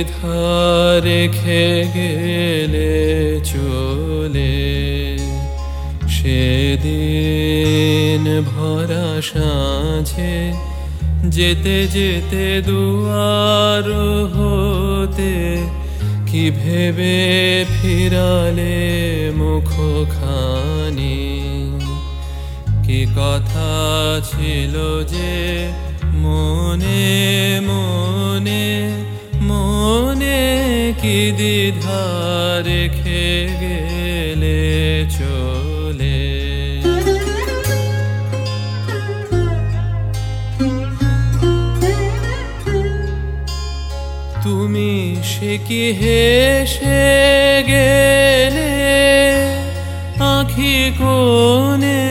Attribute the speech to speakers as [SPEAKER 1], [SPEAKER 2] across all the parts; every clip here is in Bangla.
[SPEAKER 1] দ্বিধা রেখে গেলে চলে, সেদিন ভরা সাঁঝে যেতে যেতে দুয়ার হতে কি ভেবে ফিরালে মুখখানি? কি কথা ছিল যে মনে মনে মনে, কি দ্বিধা রেখে গেলে চলে। তুমি সে কি হেসে গেলে আঁখি কোণে,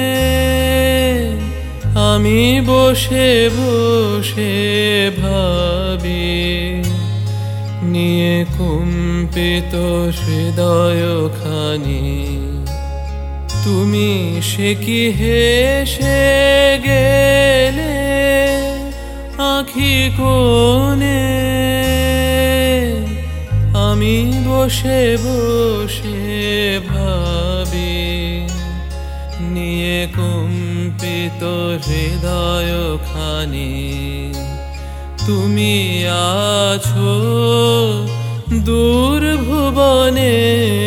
[SPEAKER 1] আমি বসে বসে ভাবি নিয়ে কম্পিত হৃদয়খানি। তুমি সে কি হেসে গেলে আঁখি কোণে, আমি বসে বসে ভাবি নিয়ে কম্পিত হৃদয়খানি। তুমি আছো দূর ভুবনে,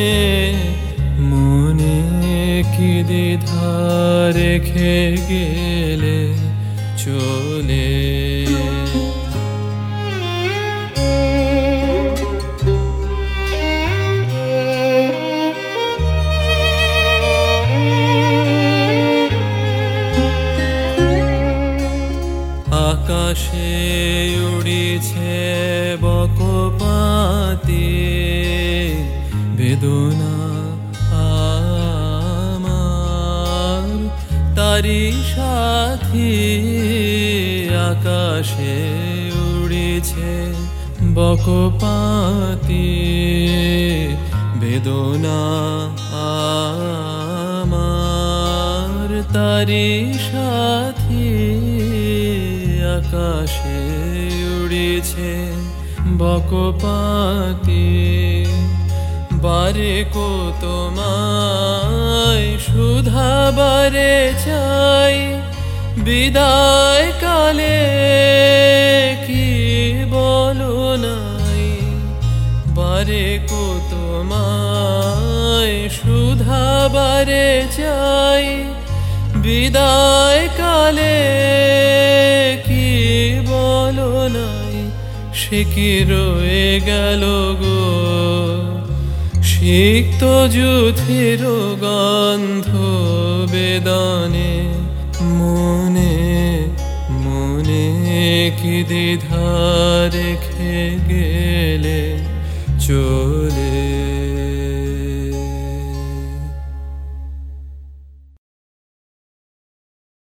[SPEAKER 1] মনে কি দ্বিধা রেখে গেলে চলে। আকাশে উড়িছে বকপাতি বেদনা আমার, তারি সাথী। আকাশে উড়িছে বকপাতি বেদনা আমার, তারি সাথী। আকাশে উড়িছে বকপাতি, বারে কো তোমায় সুধা বারে চাই, বিদায় কালে কি বলো নাই। বারে কো তোমায় সুধা বারে চাই, বিদায় কালে কি বলো নাই। সে কি রয়ে গেল গো সিক্ত যুথির গন্ধ বেদনে, মনে মনে কি দ্বিধা রেখে গেলে